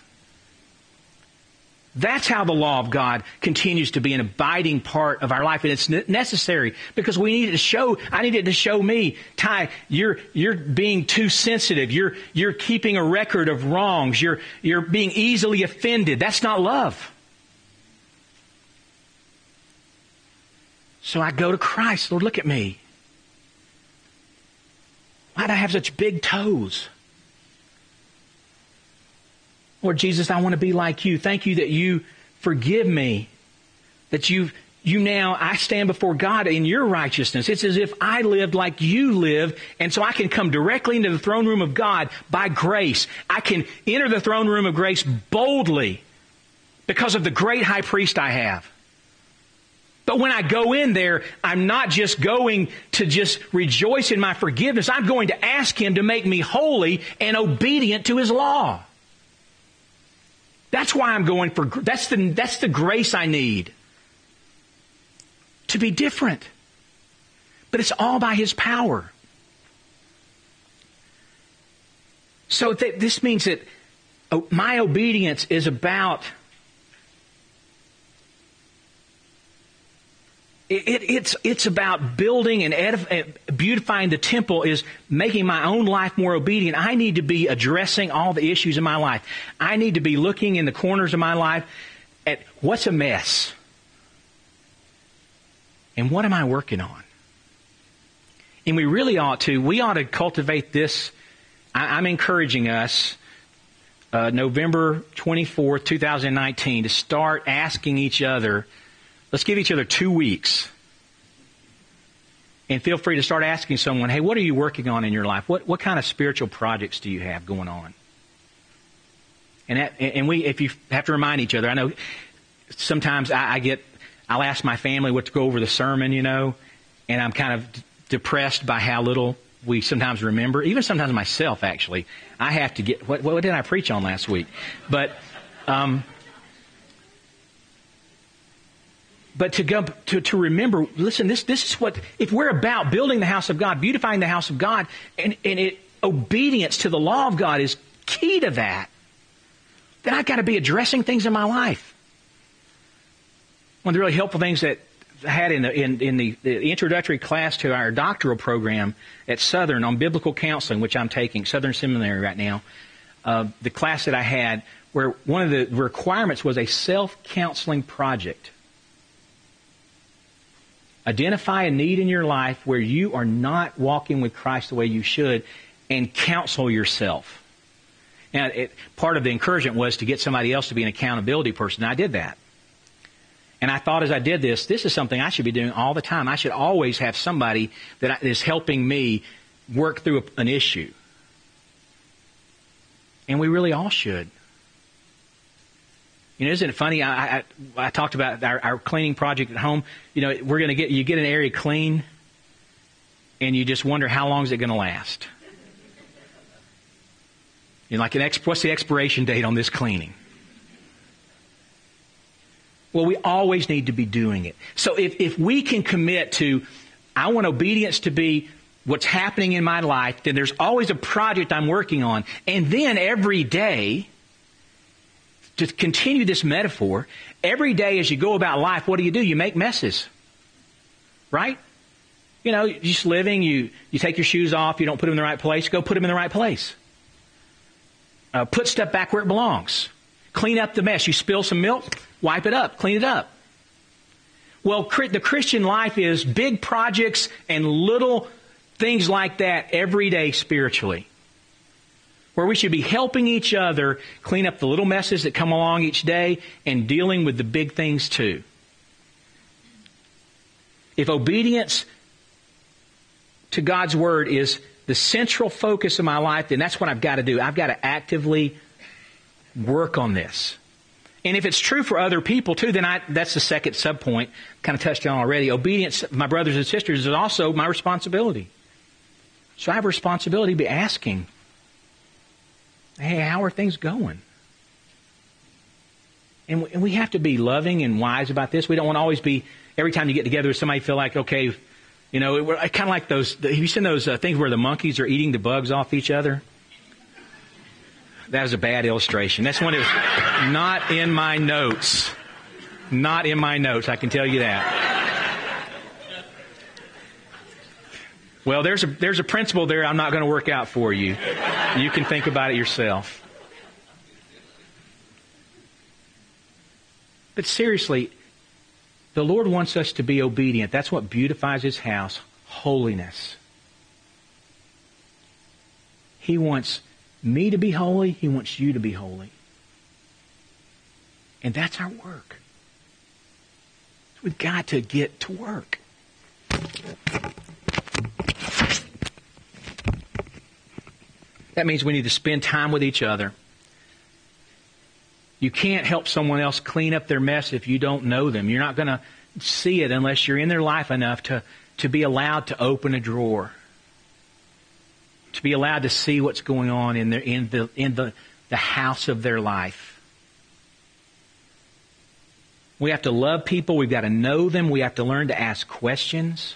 That's how the law of God continues to be an abiding part of our life, and it's necessary because we need it to show. I need it to show me, Ty, you're you're being too sensitive. You're you're keeping a record of wrongs. You're you're being easily offended. That's not love. So I go to Christ. Lord, look at me. Why do I have such big toes? Lord Jesus, I want to be like you. Thank you that you forgive me. That you you now, I stand before God in your righteousness. It's as if I lived like you live, and so I can come directly into the throne room of God by grace. I can enter the throne room of grace boldly because of the great high priest I have. But when I go in there, I'm not just going to just rejoice in my forgiveness. I'm going to ask Him to make me holy and obedient to His law. That's That's why I'm going for, that's the, that's the grace I need. To be different. But it's all by His power. So th- this means that my obedience is about, it, it, it's, it's about building and edif- beautifying the temple, is making my own life more obedient. I need to be addressing all the issues in my life. I need to be looking in the corners of my life at what's a mess. And what am I working on? And we really ought to, we ought to cultivate this. I, I'm encouraging us, uh, November twenty-fourth, twenty nineteen, to start asking each other, let's give each other two weeks. And feel free to start asking someone, hey, what are you working on in your life? What, what kind of spiritual projects do you have going on? And that, and we, if you have to remind each other, I know sometimes I, I get, I'll ask my family what to go over the sermon, you know, and I'm kind of d- depressed by how little we sometimes remember. Even sometimes myself, actually. I have to get, what, what did I preach on last week? But, um, but to go, to, to remember, listen, this, this is what, if we're about building the house of God, beautifying the house of God, and, and it, obedience to the law of God is key to that, then I've got to be addressing things in my life. One of the really helpful things that I had in the, in, in the, the introductory class to our doctoral program at Southern on biblical counseling, which I'm taking, Southern Seminary right now, uh, the class that I had, where one of the requirements was a self-counseling project. Identify a need in your life where you are not walking with Christ the way you should, and counsel yourself. Now, it, part of the encouragement was to get somebody else to be an accountability person. I did that. And I thought as I did this, this is something I should be doing all the time. I should always have somebody that is helping me work through a, an issue. And we really all should. You know, isn't it funny? I, I, I talked about our, our cleaning project at home. You know, we're going to get, you get an area clean, and you just wonder how long is it going to last. You know, like an ex, what's the expiration date on this cleaning? Well, we always need to be doing it. So if, if we can commit to, I want obedience to be what's happening in my life, then there's always a project I'm working on. And then every day, to continue this metaphor, every day as you go about life, what do you do? You make messes. Right? You know, you're just living, you, you take your shoes off, you don't put them in the right place, go put them in the right place. Uh, put stuff back where it belongs. Clean up the mess. You spill some milk, wipe it up, clean it up. Well, the Christian life is big projects and little things like that every day spiritually, where we should be helping each other clean up the little messes that come along each day and dealing with the big things too. If obedience to God's Word is the central focus of my life, then that's what I've got to do. I've got to actively work on this. And if it's true for other people too, then I, that's the second subpoint, kind of touched on already. Obedience, my brothers and sisters, is also my responsibility. So I have a responsibility to be asking, hey, how are things going? And we, and we have to be loving and wise about this. We don't want to always be, every time you get together with somebody, feel like, okay, you know, we're kind of like those, have you seen those uh, things where the monkeys are eating the bugs off each other? That was a bad illustration. That's one that was not in my notes. Not in my notes, I can tell you that. Well, there's a, there's a principle there I'm not going to work out for you. You can think about it yourself. But seriously, the Lord wants us to be obedient. That's what beautifies His house. Holiness. He wants me to be holy. He wants you to be holy. And that's our work. We've got to get to work. That means we need to spend time with each other. You can't help someone else clean up their mess if you don't know them. You're not going to see it unless you're in their life enough to, to be allowed to open a drawer. To be allowed to see what's going on in, their, in, the, in the, the house of their life. We have to love people. We've got to know them. We have to learn to ask questions.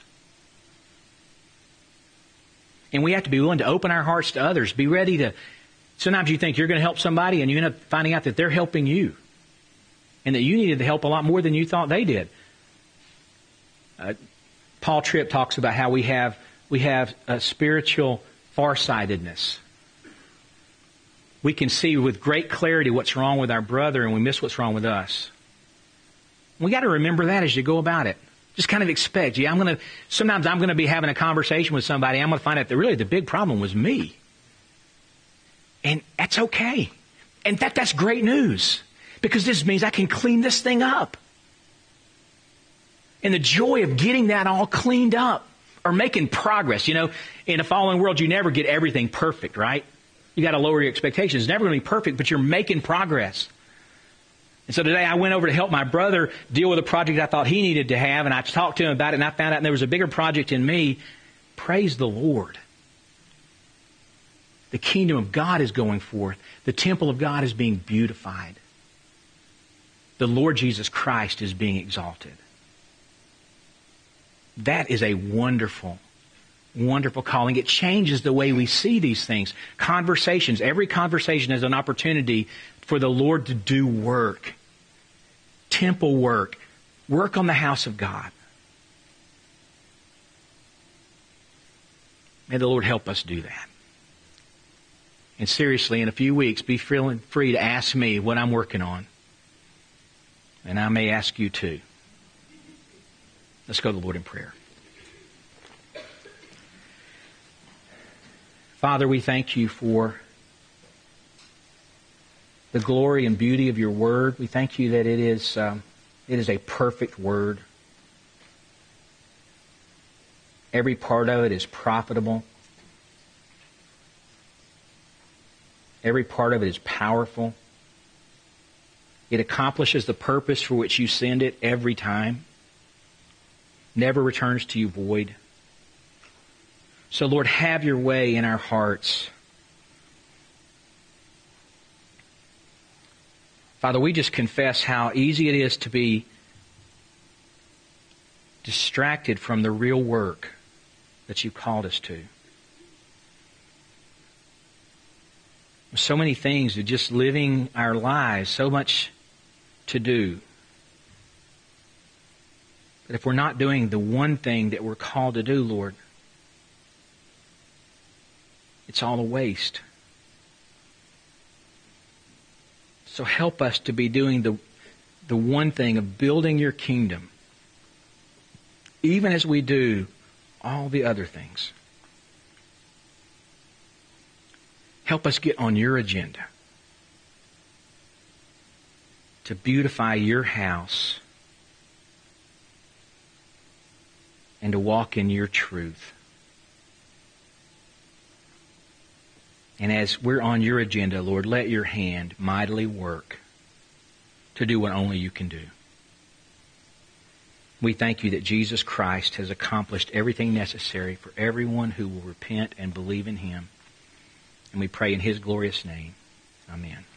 And we have to be willing to open our hearts to others. Be ready to... Sometimes you think you're going to help somebody and you end up finding out that they're helping you. And that you needed the help a lot more than you thought they did. Uh, Paul Tripp talks about how we have we have a spiritual farsightedness. We can see with great clarity what's wrong with our brother and we miss what's wrong with us. We got to remember that as you go about it. Just kind of expect, yeah, I'm going to, sometimes I'm going to be having a conversation with somebody, I'm going to find out that really the big problem was me. And that's okay. In fact, that's great news. Because this means I can clean this thing up. And the joy of getting that all cleaned up or making progress. You know, in a fallen world, you never get everything perfect, right? You got to lower your expectations. It's never going to be perfect, but you're making progress. And so today I went over to help my brother deal with a project I thought he needed to have, and I talked to him about it, and I found out there was a bigger project in me. Praise the Lord. The kingdom of God is going forth. The temple of God is being beautified. The Lord Jesus Christ is being exalted. That is a wonderful, wonderful calling. It changes the way we see these things. Conversations. Every conversation is an opportunity for the Lord to do work. Temple work. Work on the house of God. May the Lord help us do that. And seriously, in a few weeks, be feeling free to ask me what I'm working on. And I may ask you too. Let's go to the Lord in prayer. Father, we thank you for the glory and beauty of your word. We thank you that it is um, it is a perfect word. Every part of it is profitable. Every part of it is powerful. It accomplishes the purpose for which you send it every time. Never returns to you void. So, Lord, have your way in our hearts. Father, we just confess how easy it is to be distracted from the real work that you called us to. So many things of just living our lives, so much to do. But if we're not doing the one thing that we're called to do, Lord, it's all a waste. So help us to be doing the, the one thing of building your kingdom, even as we do all the other things. Help us get on your agenda to beautify your house and to walk in your truth. And as we're on your agenda, Lord, let your hand mightily work to do what only you can do. We thank you that Jesus Christ has accomplished everything necessary for everyone who will repent and believe in him. And we pray in his glorious name. Amen.